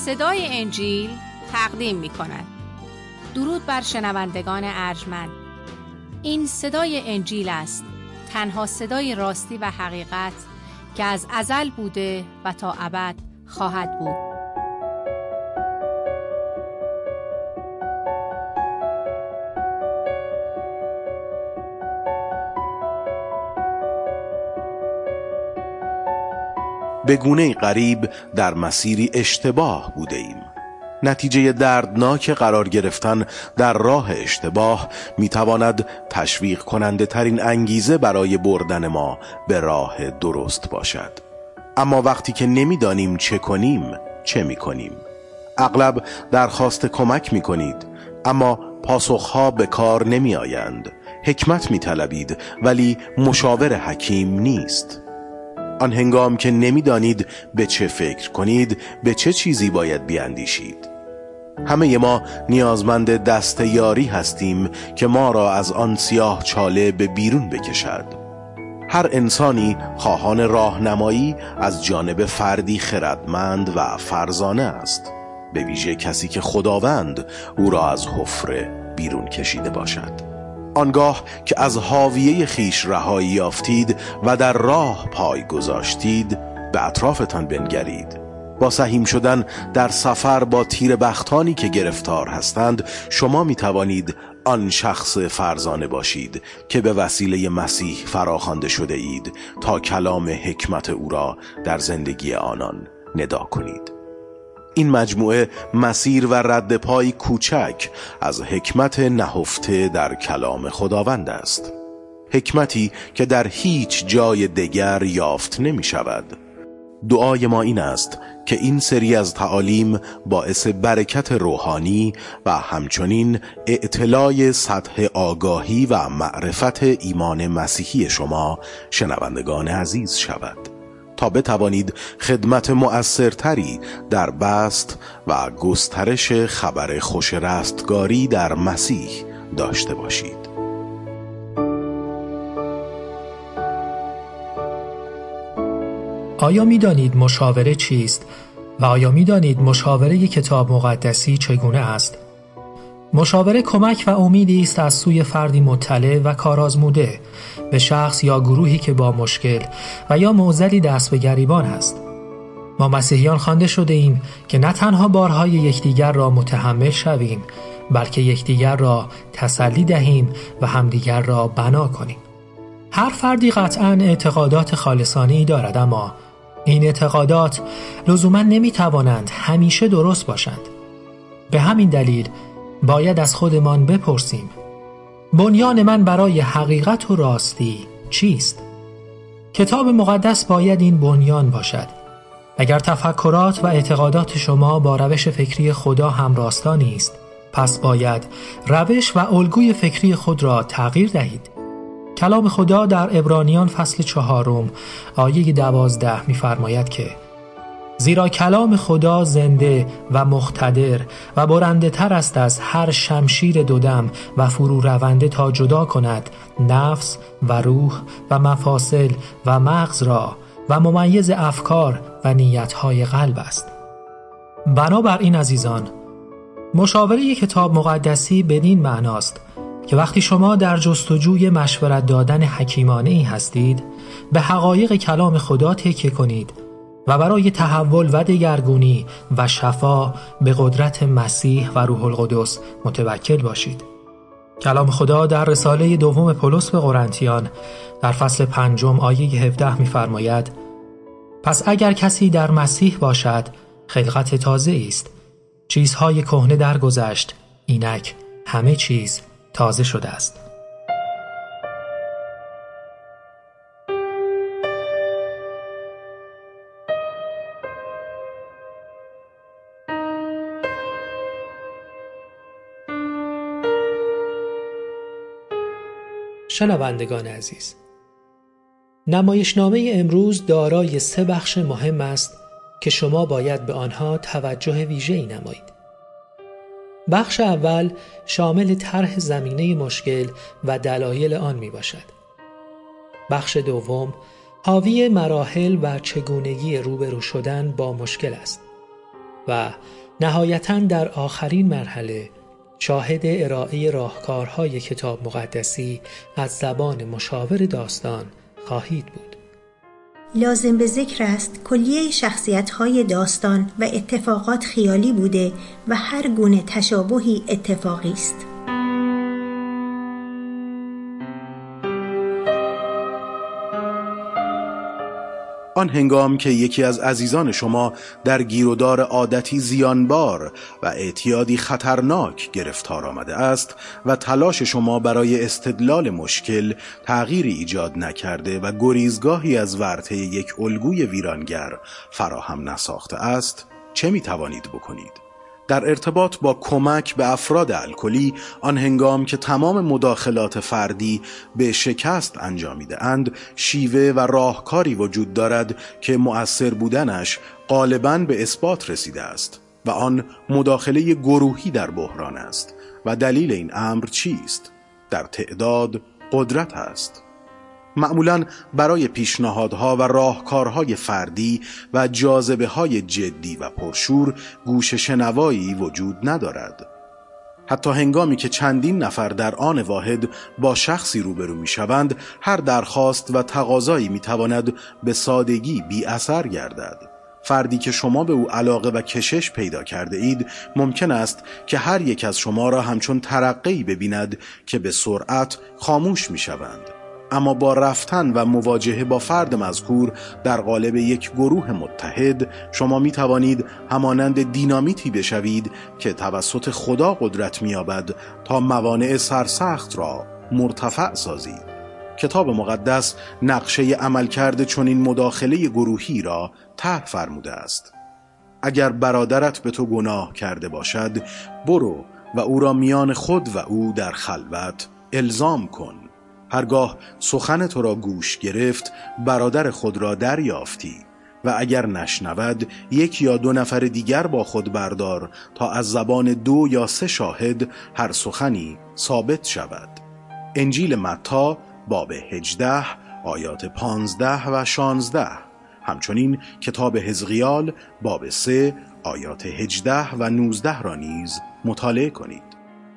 صدای انجیل تقدیم می کند. درود بر شنوندگان ارجمند. این صدای انجیل است، تنها صدای راستی و حقیقت که از ازل بوده و تا ابد خواهد بود. به گونه‌ای غریب در مسیری اشتباه بوده ایم. نتیجه دردناک قرار گرفتن در راه اشتباه میتواند تشویق کننده ترین انگیزه برای بردن ما به راه درست باشد. اما وقتی که نمیدانیم چه کنیم، چه میکنیم؟ اغلب درخواست کمک میکنید، اما پاسخها به کار نمی آیند. حکمت میطلبید، ولی مشاور حکیم نیست. آن هنگام که نمیدانید به چه فکر کنید، به چه چیزی باید بیاندیشید. همه ما نیازمند دست یاری هستیم که ما را از آن سیاه چاله به بیرون بکشد. هر انسانی خواهان راهنمایی از جانب فردی خردمند و فرزانه است، به ویژه کسی که خداوند او را از حفره بیرون کشیده باشد. آنگاه که از حاویه خیش رهایی یافتید و در راه پای گذاشتید، به اطرافتان بنگرید. با سهیم شدن در سفر با تیر بختانی که گرفتار هستند، شما می توانید آن شخص فرزانه باشید که به وسیله مسیح فراخوانده شده اید تا کلام حکمت او را در زندگی آنان ندا کنید. این مجموعه مسیر و رد پای کوچک از حکمت نهفته در کلام خداوند است. حکمتی که در هیچ جای دیگر یافت نمی شود. دعای ما این است که این سری از تعالیم باعث برکت روحانی و همچنین اطلاع سطح آگاهی و معرفت ایمان مسیحی شما شنوندگان عزیز شود، تا بتوانید خدمت مؤثرتری در بسط و گسترش خبر خوش رستگاری در مسیح داشته باشید. آیا می دانید مشاوره چیست و آیا می دانید مشاوره کتاب مقدسی چگونه است؟ مشاوره کمک و امیدی است از سوی فردی مطلع و کارآزموده به شخص یا گروهی که با مشکل و یا معضلی دست به گریبان است. ما مسیحیان خوانده شده ایم که نه تنها بارهای یکدیگر را متحمل شویم، بلکه یکدیگر را تسلی دهیم و همدیگر را بنا کنیم. هر فردی قطعاً اعتقادات خالصانه‌ای دارد، اما این اعتقادات لزوماً نمی‌توانند همیشه درست باشند. به همین دلیل باید از خودمان بپرسیم: بنیان من برای حقیقت و راستی چیست؟ کتاب مقدس باید این بنیان باشد. اگر تفکرات و اعتقادات شما با روش فکری خدا همراستا نیست، پس باید روش و الگوی فکری خود را تغییر دهید. کلام خدا در عبرانیان فصل 4 آیه 12 می‌فرماید که زیرا کلام خدا زنده و مقتدر و برنده تر است از هر شمشیر دودم و فرو رونده تا جدا کند نفس و روح و مفاصل و مغز را و ممیز افکار و نیت‌های قلب است. بنابراین عزیزان، مشاوره کتاب مقدسی بدین معناست که وقتی شما در جستجوی مشورت دادن حکیمانه‌ای هستید، به حقایق کلام خدا تکیه کنید و برای تحول و دگرگونی و شفا به قدرت مسیح و روح القدس متوکل باشید. کلام خدا در رساله دوم پولس به قرنتیان در فصل 5 آیه 17 می‌فرماید: پس اگر کسی در مسیح باشد، خلقت تازه است. چیزهای کهنه درگذشت، اینک همه چیز تازه شده است. شنوندگان عزیز، نمایشنامه امروز دارای 3 بخش مهم است که شما باید به آنها توجه ویژه‌ای نمایید. بخش اول شامل طرح زمینه مشکل و دلایل آن می باشد. بخش دوم حاوی مراحل و چگونگی روبرو شدن با مشکل است. و نهایتاً در آخرین مرحله شاهد ارائه راهکارهای کتاب مقدسی از زبان مشاور داستان خواهید بود. لازم به ذکر است کلیه شخصیت‌های داستان و اتفاقات خیالی بوده و هر گونه تشابهی اتفاقی است. آن هنگام که یکی از عزیزان شما در گیرودار عادتی زیانبار و اعتیادی خطرناک گرفتار آمده است و تلاش شما برای استدلال مشکل تغییری ایجاد نکرده و گریزگاهی از ورطه یک الگوی ویرانگر فراهم نساخته است، چه می توانید بکنید؟ در ارتباط با کمک به افراد الکلی، آن هنگام که تمام مداخلات فردی به شکست انجامیده اند، شیوه و راهکاری وجود دارد که مؤثر بودنش غالباً به اثبات رسیده است و آن مداخله گروهی در بحران است و دلیل این امر چیست؟ در تعداد قدرت است. معمولاً برای پیشنهادها و راهکارهای فردی و جاذبه‌های جدی و پرشور گوش شنوایی وجود ندارد. حتی هنگامی که چندین نفر در آن واحد با شخصی روبرو می‌شوند، هر درخواست و تقاضایی می‌تواند به سادگی بی اثر گردد. فردی که شما به او علاقه و کشش پیدا کرده اید ممکن است که هر یک از شما را همچون ترقی ببیند که به سرعت خاموش می‌شوند. اما با رفتن و مواجهه با فرد مذکور در قالب یک گروه متحد، شما می توانید همانند دینامیتی بشوید که توسط خدا قدرت می یابد تا موانع سرسخت را مرتفع سازید. کتاب مقدس نقشه عملکرد چنین مداخله گروهی را طرح فرموده است. اگر برادرت به تو گناه کرده باشد، برو و او را میان خود و او در خلوت الزام کن. هرگاه سخن تو را گوش گرفت، برادر خود را دریافتی و اگر نشنود، 1 یا 2 نفر دیگر با خود بردار تا از زبان 2 یا 3 شاهد هر سخنی ثابت شود. انجیل متی باب 18 آیات 15 و 16. همچنین کتاب حزقیال باب 3 آیات 18 و 19 را نیز مطالعه کنید.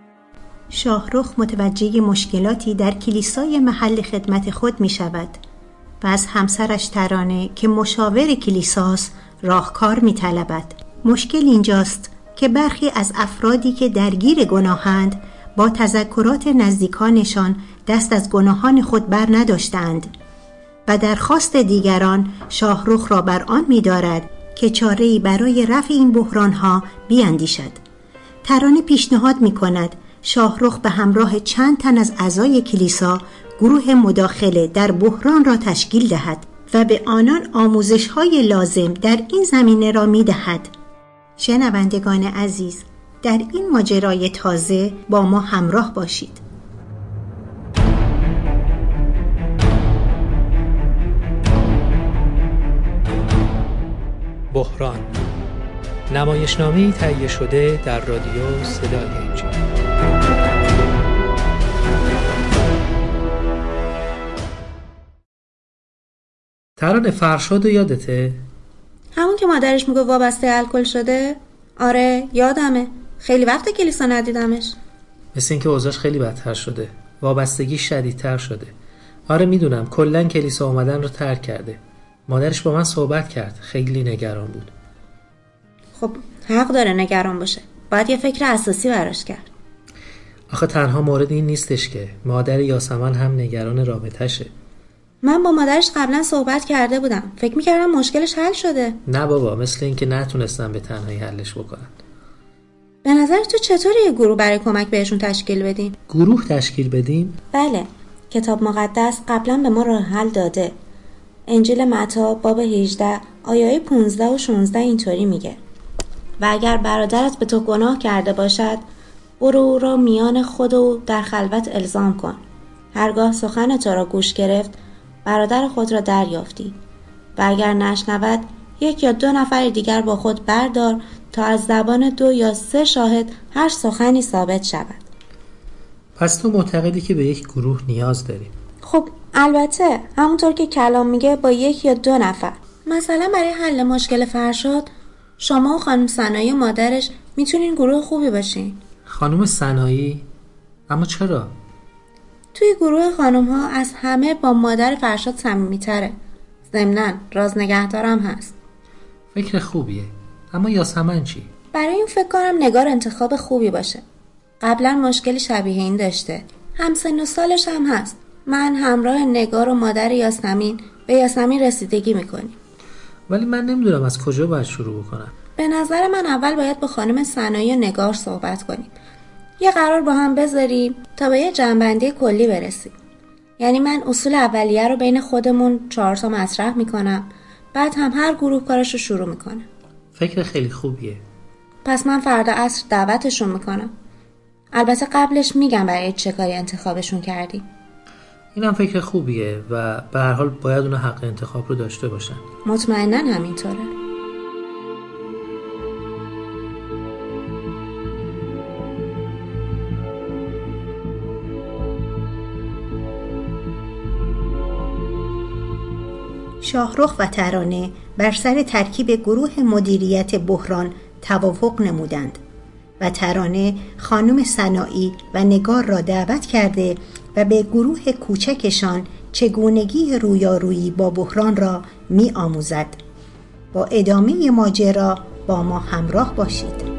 شاهرخ متوجه مشکلاتی در کلیسای محل خدمت خود می شود و از همسرش ترانه که مشاور کلیساست راهکار می طلبد. مشکل اینجاست که برخی از افرادی که درگیر گناهند با تذکرات نزدیکانشان دست از گناهان خود بر نداشتند و درخواست دیگران شاهرخ را بر آن می دارد که چاره‌ای برای رفع این بحرانها بیاندیشد. ترانه پیشنهاد می کند شاهرخ به همراه چند تن از اعضای کلیسا گروه مداخله در بحران را تشکیل دهد و به آنان آموزش‌های لازم در این زمینه را می‌دهد. شنوندگان عزیز، در این ماجرای تازه با ما همراه باشید. بحران، نمایشنامه‌ای تهیه شده در رادیو صدای انجیل. ترانه فرشاد یادته؟ همون که مادرش میگه وابسته الکل شده؟ آره یادمه، خیلی وقت کلیسا ندیدمش. مثل این که اوضاعش خیلی بدتر شده، وابستگی شدیدتر شده. آره میدونم، کلن کلیسا اومدن رو ترک کرده. مادرش با من صحبت کرد، خیلی نگران بود. خب حق داره نگران باشه، باید یه فکر اساسی براش کرد. آخه تنها مورد این نیستش که مادر یاسمن هم نگران رابطشه. من با مادرش قبلا صحبت کرده بودم، فکر میکردم مشکلش حل شده. نه بابا، مثل این که نتونستن به تنهایی حلش بکنن. به نظر تو چطوری یه گروه برای کمک بهشون تشکیل بدیم؟ گروه تشکیل بدیم؟ بله، کتاب مقدس قبلا به ما راه حل داده. انجیل متی باب 18 آیه 15 و 16 اینطوری میگه: و اگر برادرت به تو گناه کرده باشد، برو او را میان خود و در خلوت الزام کن. هرگاه سخن تو را گوش گرفت، برادر خود را دریافتی و اگر نشنود، 1 یا 2 نفر دیگر با خود بردار تا از زبان 2 یا 3 شاهد هر سخنی ثابت شود. پس تو معتقدی که به یک گروه نیاز داریم؟ خب البته همونطور که کلام میگه با 1 یا 2 نفر. مثلا برای حل مشکل فرشاد شما و خانم سنایی و مادرش میتونین گروه خوبی باشین. خانم سنایی؟ اما چرا؟ توی گروه خانم ها از همه با مادر فرشاد صمیمی‌تره. ضمناً راز نگهدارم هست. فکر خوبیه. اما یاسمن چی؟ برای این فکر کنم نگار انتخاب خوبی باشه. قبلا مشکلی شبیه این داشته. همسن و سالش هم هست. من همراه نگار و مادر یاسمین به یاسمین رسیدگی میکنیم. ولی من نمیدونم از کجا باید شروع بکنم. به نظر من اول باید با خانم سنایی و نگار صحبت کنیم. یه قرار با هم بذاریم تا به یه جمع‌بندی کلی برسیم. یعنی من اصول اولیه رو بین خودمون 4 تا مطرح میکنم. بعد هم هر گروه کارش رو شروع میکنه. فکر خیلی خوبیه. پس من فردا عصر دعوتشون میکنم. البته قبلش میگم برای چه کاری انتخابشون کردی. اینم فکر خوبیه و به هر حال باید اونا حق انتخاب رو داشته باشن. مطمئناً همینطوره. شاهرخ و ترانه بر سر ترکیب گروه مدیریت بحران توافق نمودند و ترانه خانم سنایی و نگار را دعوت کرده و به گروه کوچکشان چگونگی رویارویی با بحران را می آموزد. با ادامه ماجرا با ما همراه باشید.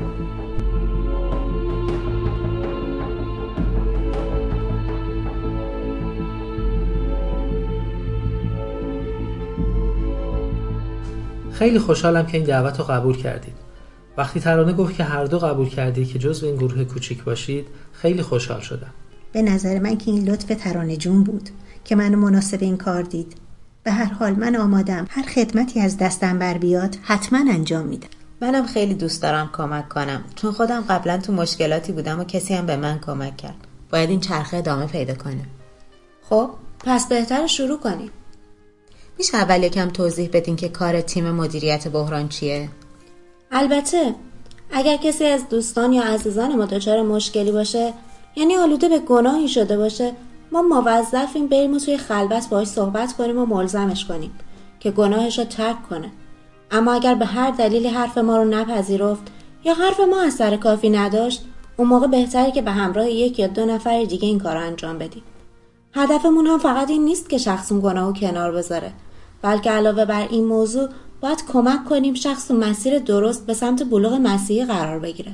خیلی خوشحالم که این دعوت رو قبول کردید. وقتی ترانه گفت که هر دو قبول کردید که جزو این گروه کوچیک باشید، خیلی خوشحال شدم. به نظر من که این لطف ترانه جون بود که منو مناسب این کار دید. به هر حال من آمادم هر خدمتی از دستم بر بیاد حتما انجام میدم. منم خیلی دوست دارم کمک کنم، چون خودم قبلا تو مشکلاتی بودم و کسی هم به من کمک کرد. باید این چرخه ادامه پیدا کنه. خب پس بهتر شروع کنیم. میشه اول یکم توضیح بدین که کار تیم مدیریت بحران چیه؟ البته اگر کسی از دوستان یا عزیزان ما دچار مشکلی باشه، یعنی آلوده به گناهی شده باشه، ما موظفیم بریم و توی خلوت باهاش صحبت کنیم و ملزمش کنیم که گناهش رو ترک کنه. اما اگر به هر دلیلی حرف ما رو نپذیرفت یا حرف ما اثر کافی نداشت، اون موقع بهتره که به همراه 1 یا 2 نفر دیگه این کار رو انجام بدیم. هدفمون هم فقط این نیست که شخص اون گناهو کنار بذاره، بلکه علاوه بر این موضوع باید کمک کنیم شخص مسیر درست به سمت بلوغ مسیحی قرار بگیره.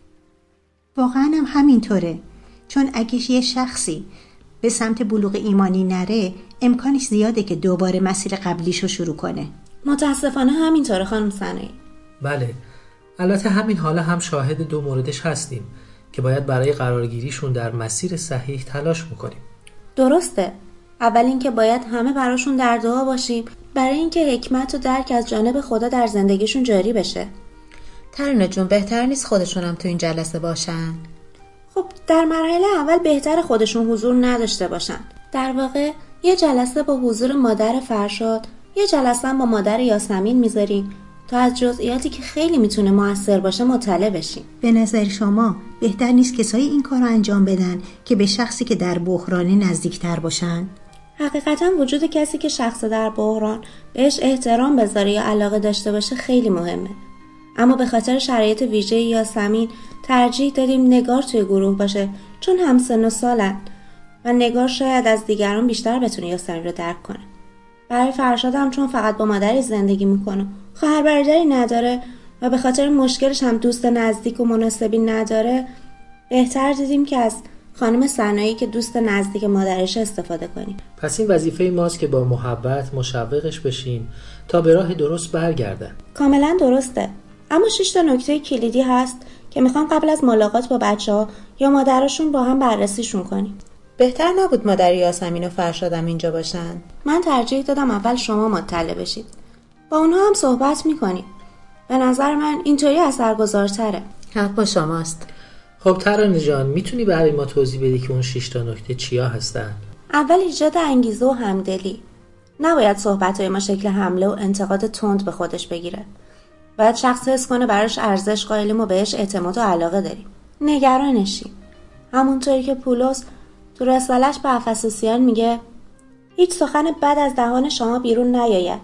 واقعا هم همینطوره، چون اگه یه شخصی به سمت بلوغ ایمانی نره، امکانش زیاده که دوباره مسیر قبلیشو شروع کنه. متاسفانه همینطوره خانم سنایی. بله، البته همین حالا هم شاهد 2 موردش هستیم که باید برای قرارگیریشون در مسیر صحیح تلاش میکنیم. درسته. اول اینکه باید همه براشون در دعا باشیم برای اینکه حکمت و درک از جانب خدا در زندگیشون جاری بشه. ترانه جون، بهتر نیست خودشون هم تو این جلسه باشن؟ خب در مرحله اول بهتر خودشون حضور نداشته باشن. در واقع یه جلسه با حضور مادر فرشاد، یه جلسه هم با مادر یاسمین میذاریم تا از جزئیاتی که خیلی میتونه موثر باشه مطلع بشیم. به نظر شما بهتر نیست کسایی این کار رو انجام بدن که به شخصی که در بحران نزدیکتر باشن؟ حقیقتا وجود کسی که شخص در بحران بهش احترام بذاره یا علاقه داشته باشه خیلی مهمه. اما به خاطر شرایط ویژه یاسمین ترجیح دادیم نگار توی گروه باشه، چون همسن و سالن و نگار شاید از دیگران بیشتر بتونه یاسمین رو درک کنه. برای فرشاد هم چون فقط با مادرش زندگی میکنه، خواهر برادری نداره و به خاطر مشکلش هم دوست نزدیک و مناسبی نداره، بهتر دیدیم که از خانم سنایی که دوست نزدیک مادرش استفاده کنیم. پس این وظیفه ماست که با محبت مشوقش بشیم تا به راه درست برگردن. کاملا درسته. اما 6 تا نکته کلیدی هست که میخوام قبل از ملاقات با بچه‌ها یا مادرشون با هم بررسیشون کنیم. بهتر نبود مادر یاسمین و فرشادم اینجا باشن؟ من ترجیح دادم اول شما مطلع بشید. با اونها هم صحبت میکنیم. به نظر من اینطوری اثرگذارتره. حق با شماست. خب ترانه جان، میتونی برای ما توضیح بدی که اون 6 تا نکته چیا هستن؟ اول ایجاد انگیزه و همدلی. نباید صحبت‌های ما شکل حمله و انتقاد تند به خودش بگیره. باید شخص حس کنه براش ارزش قائلیم و بهش اعتماد و علاقه داریم. نگرانشیم. همونطوری که پولس تو رسالش به افسوسیان میگه هیچ سخن بد از دهان شما بیرون نیاید،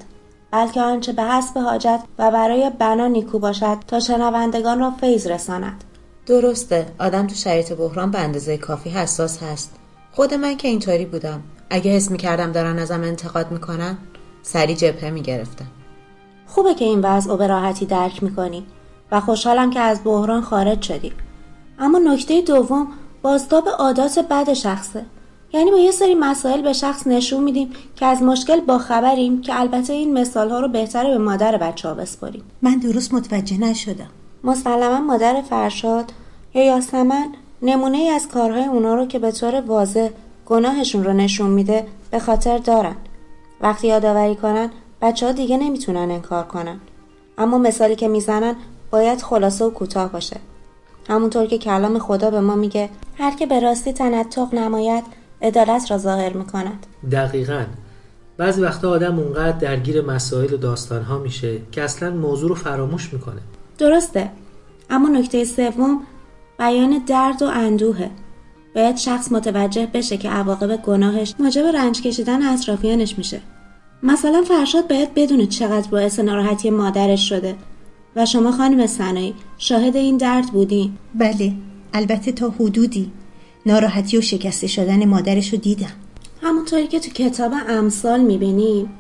بلکه آنچه به حسب حاجت و برای بنا نیکو باشد تا شنوندگان را فیض رساند. درسته، آدم تو شرایط بحران به اندازه کافی حساس هست. خود من که اینطوری بودم. اگه حس می‌کردم دارن ازم انتقاد میکنن، سری جبهه میگرفتم. خوبه که این وضع رو به راحتی درک میکنی و خوشحالم که از بحران خارج شدی. اما نکته دوم بازتاب عادات بد شخصه. یعنی با یه سری مسائل به شخص نشون میدیم که از مشکل باخبریم، که البته این مثالها رو بهتره به مادر بچه‌ها بسپاریم. من درست متوجه نشدم. مسلما مادر فرشاد یا یاسمن نمونه ای از کارهای اونا رو که به طور واضح گناهشون رو نشون میده به خاطر دارن. وقتی یادآوری کنن بچه‌ها دیگه نمیتونن انکار کنن. اما مثالی که میزنن باید خلاصه و کوتاه باشه. همونطور که کلام خدا به ما میگه هر که به راستی تنطق نماید عدالت را ظاهر میکند. دقیقاً. بعضی وقتا آدم اونقدر درگیر مسائل و داستانها میشه که اصلاً موضوع رو فراموش میکنه. درسته. اما نکته سوم بیان درد و اندوهه. باید شخص متوجه بشه که عواقب گناهش موجب رنج کشیدن اطرافیانش میشه. مثلا فرشاد باید بدونه چقدر باعث ناراحتی مادرش شده و شما خانم ثنایی شاهد این درد بودین. بله، البته تا حدودی. ناراحتی و شکسته شدن مادرش رو دیدم. همونطوری که تو کتاب امثال میبینیم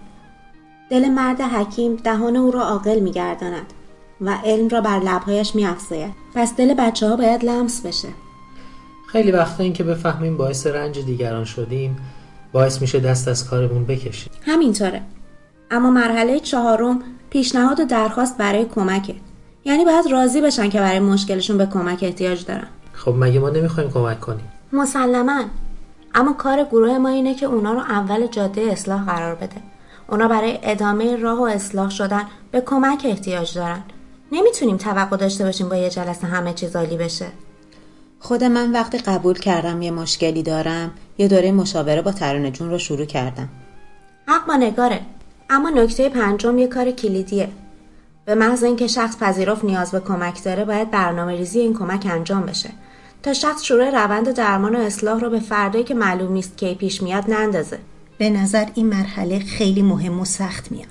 دل مرد حکیم دهان او را عاقل میگرداند و علم را بر لبهایش میافزاید. پس دل بچه ها باید لمس بشه. خیلی وقتا این که بفهمیم باعث رنج دیگران شدیم باعث میشه دست از کارمون بکشیم. همینطوره. اما مرحله 4 پیشنهاد و درخواست برای کمکه. یعنی باید راضی بشن که برای مشکلشون به کمک احتیاج دارن. خب مگه ما نمیخوایم کمک کنیم؟ مسلماً. اما کار گروه ما اینه که اونا رو اول جاده اصلاح قرار بده. اونا برای ادامه راه و اصلاح شدن به کمک احتیاج دارن. نمیتونیم توقع داشته باشیم با یه جلسه همه چیز عالی بشه. خود من وقتی قبول کردم یه مشکلی دارم، یه دوره مشاوره با ترانه جون رو شروع کردم. حق با نگاره. اما نکته 5 یه کار کلیدیه. به محض اینکه شخص پذیرفت نیاز به کمک داره باید برنامه‌ریزی این کمک انجام بشه تا شخص شروع روند درمان و اصلاح رو به فردایی که معلوم نیست کی پیش میاد نندازه. به نظر این مرحله خیلی مهم و سخت میاد.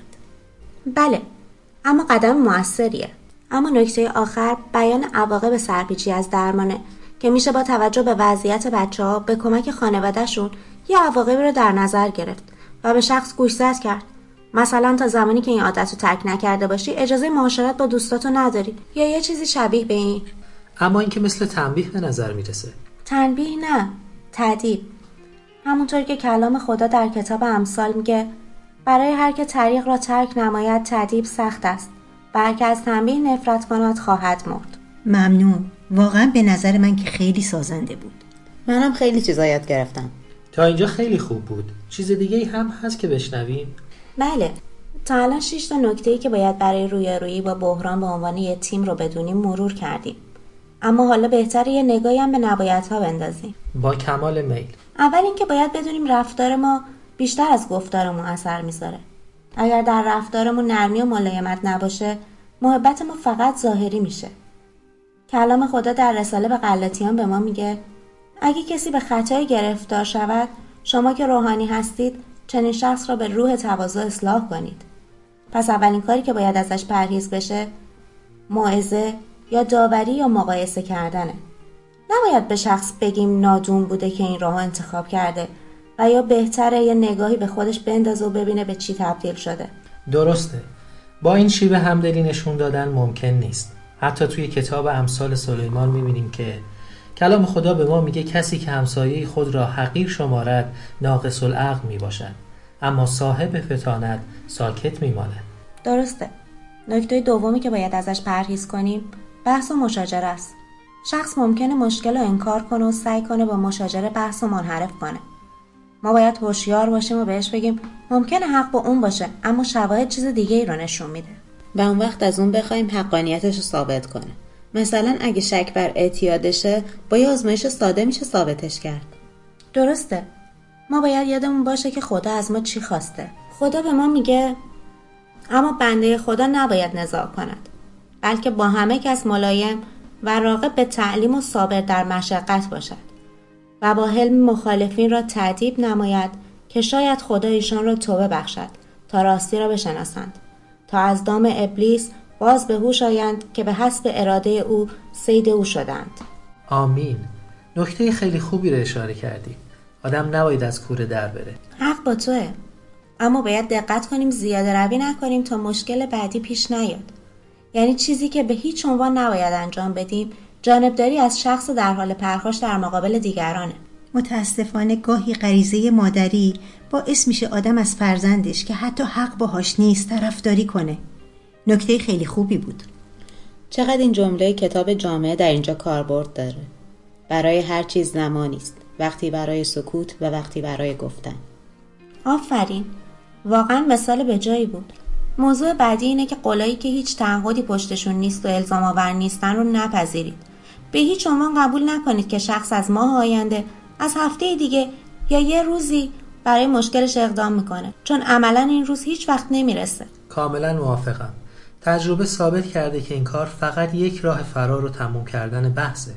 بله، اما قدم موثریه. اما نکته آخر بیان عواقب سرپیچی از درمانه که میشه با توجه به وضعیت بچه‌ها به کمک خانواده‌شون یه عواقبی رو در نظر گرفت و به شخص گوشزد کرد. مثلا تا زمانی که این عادت رو ترک نکرده باشی اجازه معاشرت با دوستاتو نداری یا یه چیزی شبیه به این. اما این که مثل تنبیه به نظر میرسه. تنبیه نه، تأدیب. همونطور که کلام خدا در کتاب امثال میگه برای هر که طریق را ترک نماید تأدیب سخت است و هر که از تنبیه نفرت کند خواهد مرد. ممنون. واقعا به نظر من که خیلی سازنده بود. منم خیلی چیزا یاد گرفتم. تا اینجا خیلی خوب بود. چیز دیگه هم هست که بشنویم؟ بله. تا الان 6 تا نکته‌ای که باید برای رویارویی با بحران به عنوان یه تیم رو بدونیم مرور کردیم. اما حالا بهتره یه نگاهی هم به نبایدها بندازیم. با کمال میل. اول اینکه باید بدونیم رفتار ما بیشتر از گفتارمون اثر میذاره. اگر در رفتارمون نرمی و ملایمت نباشه، محبت ما فقط ظاهری میشه. کلام خدا در رساله به غلاطیان به ما میگه اگه کسی به خطایی گرفتار شود، شما که روحانی هستید چنین شخص را به روح تواضع اصلاح کنید. پس اولین کاری که باید ازش پرهیز بشه موعظه یا داوری یا مقایسه کردنه. نباید به شخص بگیم نادون بوده که این راه انتخاب کرده و یا بهتره یه نگاهی به خودش بندازه و ببینه به چی تبدیل شده. درسته. با این شیوه همدلی نشون دادن ممکن نیست. حتی توی کتاب امثال سلیمان میبینیم که کلام خدا به ما میگه کسی که همسایه خود را حقیر شمارد ناقص العقل میباشد، اما صاحب فطانت ساکت میماند. درسته. نکته دومی که باید ازش پرهیز کنیم بحث و مشاجره است. شخص ممکنه مشکل رو انکار کنه و سعی کنه با مشاجره بحث رو منحرف کنه. ما باید هوشیار باشیم و بهش بگیم ممکنه حق با اون باشه اما شواهد چیز دیگه ای رو نشون میده. و اون وقت از اون بخوایم حقانیتش رو ثابت کنه. مثلا اگه شک بر اعتیادشه با یه آزمایش ساده میشه ثابتش کرد. درسته. ما باید یادمون باشه که خدا از ما چی خواسته. خدا به ما میگه اما بنده خدا نباید نزاع کند، بلکه با همه کس ملایم و راغب به تعلیم و صابر در مشقت باشد و با حلم مخالفین را تأدیب نماید که شاید خدا ایشان را توبه بخشد تا راستی را بشناسند. تا از دام ابلیس باز به هوش آیند که به حسب اراده او صید او شدند. آمین. نکته خیلی خوبی رو اشاره کردی. آدم نباید از کوره در بره. حق با توه. اما باید دقت کنیم زیاده روی نکنیم تا مشکل بعدی پیش نیاد. یعنی چیزی که به هیچ عنوان نباید انجام بدیم جانبداری از شخص در حال پرخاش در مقابل دیگرانه. متاسفانه گاهی غریزه مادری باعث میشه آدم از فرزندش که حتی حق باهاش نیست طرفداری کنه. نکته خیلی خوبی بود. چقدر این جمله کتاب جامعه در اینجا کاربرد داره. برای هر چیز زمانی است، وقتی برای سکوت و وقتی برای گفتن. آفرین، واقعا مثال به جایی بود. موضوع بعدی اینه که قولایی که هیچ تعهدی پشتشون نیست و الزام آور نیستن رو نپذیرید. به هیچ عنوان قبول نکنید که شخص از ماه آینده، از هفته دیگه یا یه روزی برای مشکلش اقدام میکنه، چون عملا این روز هیچ وقت نمیرسه. کاملا موافقم. تجربه ثابت کرده که این کار فقط یک راه فرار و تموم کردن بحثه.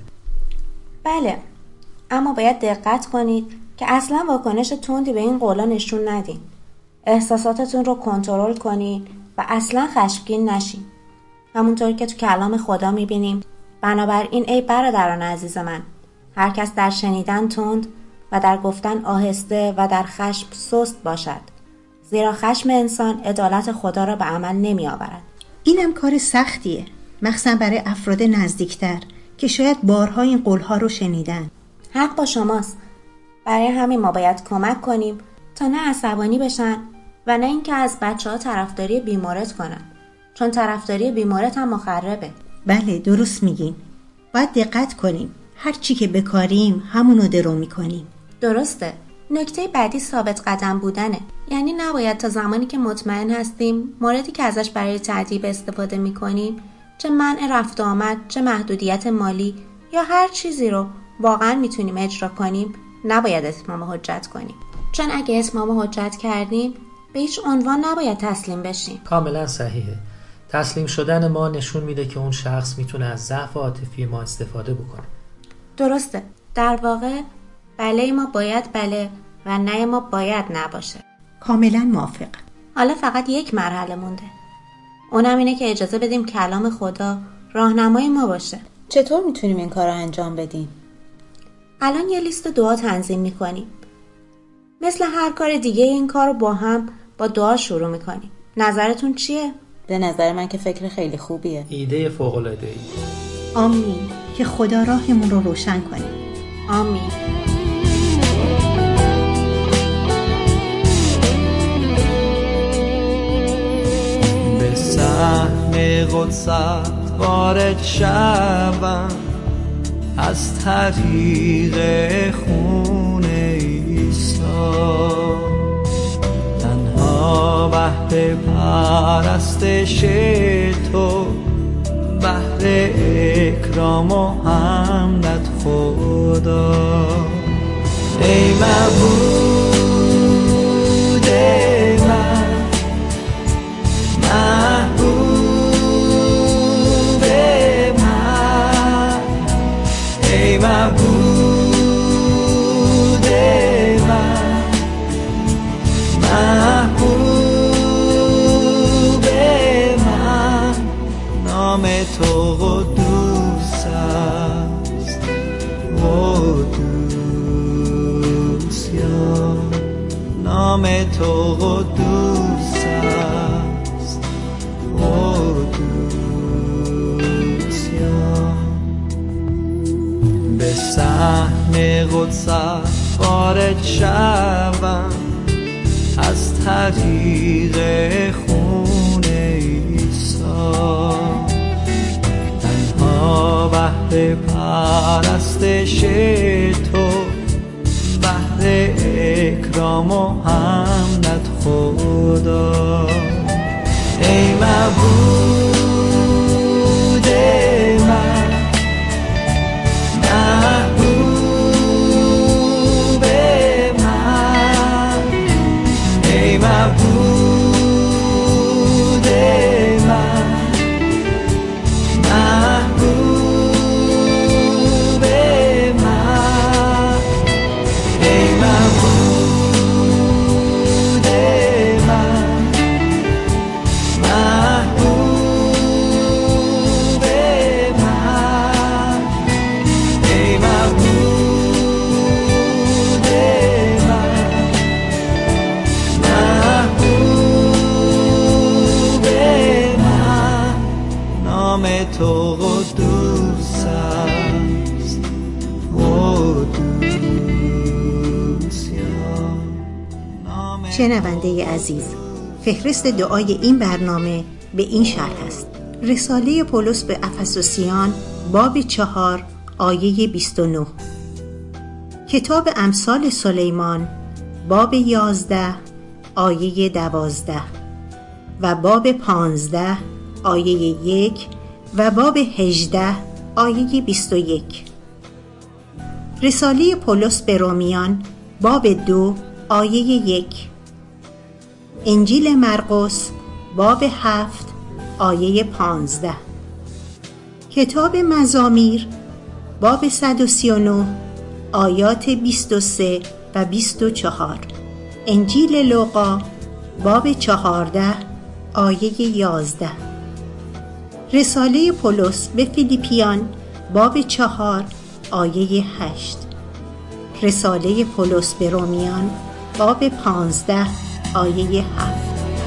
بله، اما باید دقت کنید که اصلا واکنش تندی به این قولا نشون ندین. احساساتتون رو کنترل کنین و اصلا خشمگین نشین. همونطور که تو کلام خدا میبینیم، بنابراین ای برادران عزیز من، هر کس در شنیدن تند و در گفتن آهسته و در خشم سست باشد، زیرا خشم انسان عدالت خدا را به عمل نمی آورد. اینم کار سختیه، مخصوصا برای افراد نزدیکتر که شاید بارها این قولها رو شنیدن. حق با شماست. برای همین ما باید کمک کنیم تا نه عصبانی بشن و نه اینکه از بچه‌ها طرفداری بیمورد کنن، چون طرفداری بیمورد هم مخربه. بله درست میگین. باید دقت کنیم. هر چی که بکاریم همونو درو میکنیم. درسته. نکته بعدی ثابت قدم بودنه. یعنی نباید تا زمانی که مطمئن هستیم موردی که ازش برای تأدیب استفاده میکنیم، چه منع رفت و آمد، چه محدودیت مالی یا هر چیزی رو واقعا میتونیم اجرا کنیم، نباید اتمام حجت کنیم. چون اگه اتمام حجت کردیم به هیچ عنوان نباید تسلیم بشیم. کاملا صحیحه. تسلیم شدن ما نشون میده که اون شخص میتونه از ضعف عاطفی ما استفاده بکنه. درسته. در واقع بله ما باید بله و نه ما باید نباشه. کاملا موافق. حالا فقط یک مرحله مونده. اونم اینه که اجازه بدیم کلام خدا راهنمای ما باشه. چطور میتونیم این کار رو انجام بدیم؟ الان یه لیست دعا تنظیم میکنیم. مثل هر کار دیگه این کار رو با دعا شروع میکنیم. نظرتون چیه؟ به نظر من که فکر خیلی خوبیه. ایده فوق‌العاده‌ای. آمین. که خدا راهمون رو روشن کنه. آمین. به صحن قدست وارد شوم، از طریق خون عیسی، تنها بهر پرستش تو، بهر اکرام و حمدت خدا. ای معبود من، محبوب من، ای معبود من، محبوب من. نام تو قدوس است، قدوس یا نام تو قدوس است، قدوس یا. به صحن قدست وارد شوم، از طریق خون عیسی، تنها بهر پرستش تو، بهر اکرام و حمدت خدا. ای معبود من، محبوب من، ای معبود من، محبوب من، ای معبود من، محبوب من. شنونده عزیز، فهرست دعای این برنامه به این شرح است: رساله پولس به افسوسیان باب 4 آیه 29، کتاب امثال سلیمان باب 11 آیه 12 و باب 15 آیه 1 و باب 18 آیه 21. رساله پولس به رومیان باب 2 آیه 1، انجیل مرقس باب 7 آیه 15، کتاب مزامیر باب 139 آیات 23 و 24، انجیل لوقا باب 14 آیه 11، رساله پولس به فیلیپیان باب 4 آیه 8، رساله پولس به رومیان باب 15 آیه 7.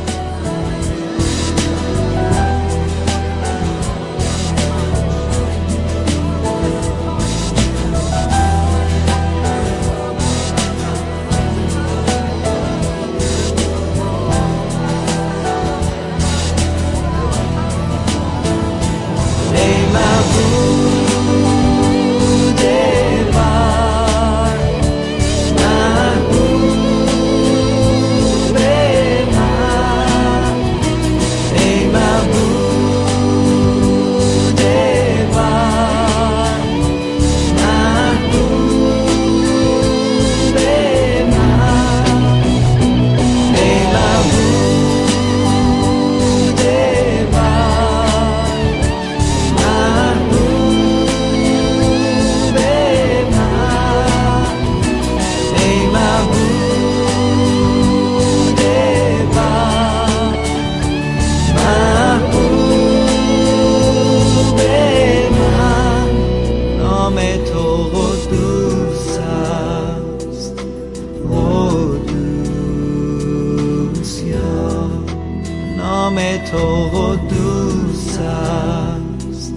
نام تو قدوس است،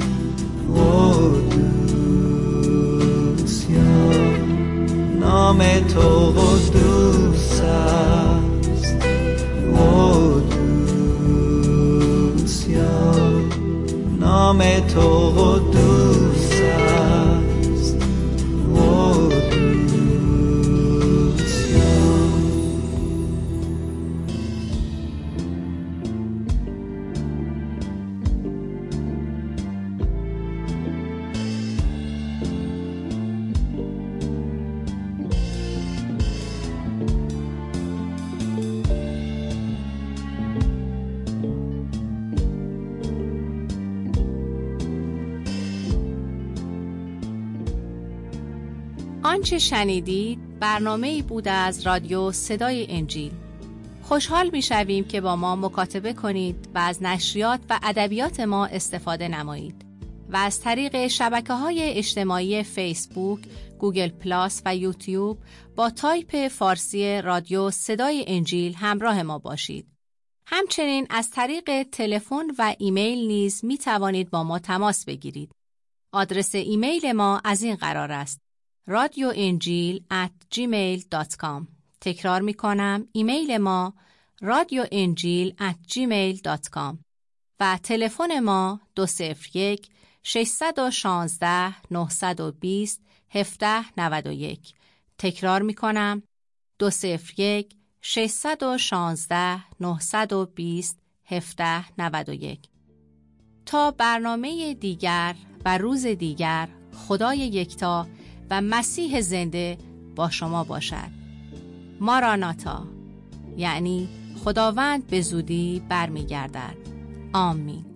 قدوس یا نام تو قدوس است، قدوس یا نام تو قدوس است، قدوس یا. آنچه شنیدید برنامه‌ای بود از رادیو صدای انجیل. خوشحال می‌شویم که با ما مکاتبه کنید و از نشریات و ادبیات ما استفاده نمایید و از طریق شبکه‌های اجتماعی فیسبوک، گوگل پلاس و یوتیوب با تایپ فارسی رادیو صدای انجیل همراه ما باشید. همچنین از طریق تلفن و ایمیل نیز می‌توانید با ما تماس بگیرید. آدرس ایمیل ما از این قرار است: radioenjil@gmail.com. تکرار می کنم، ایمیل ما radioenjil@gmail.com و تلفن ما 201-616-920-1791. تکرار می کنم، 201-616-920-1791. تا برنامه دیگر و روز دیگر، خدای یکتا و مسیح زنده با شما باشد. ماراناتا، یعنی خداوند به زودی برمیگردد. آمین.